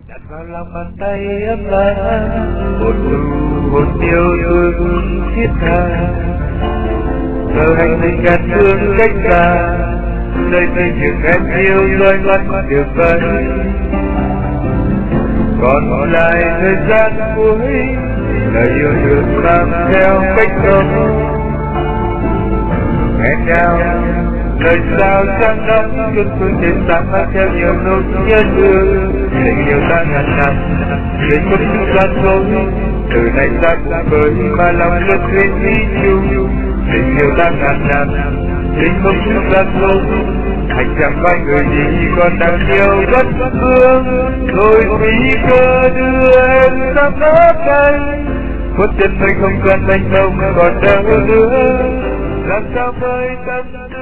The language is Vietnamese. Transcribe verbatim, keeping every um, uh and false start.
đặt vào lòng bàn tay ấm áp một nụ hôn yêu thương thiết tha, giờ hành trình gạt thương cách xa nơi đây những em yêu rơi mắt được vậy. Còn lại thời gian cuối lời yêu được mang theo cách không hẹn nhau, lời sao trăng đắm cơn phương trên sáng mang theo nhiều nốt nhớ thương. Tình yêu ta ngàn năm đến một chút gian dối, từ nay ta cùng với mà lòng luôn quên đi chung. Tình yêu ta ngàn năm đến một chút gian dối, hành chẳng vai người gì còn đang nhiều bất phương. Rồi vì cơ đưa em ra mất tay, khuất chân mình không cần anh đâu còn đâu nữa, làm sao với tâm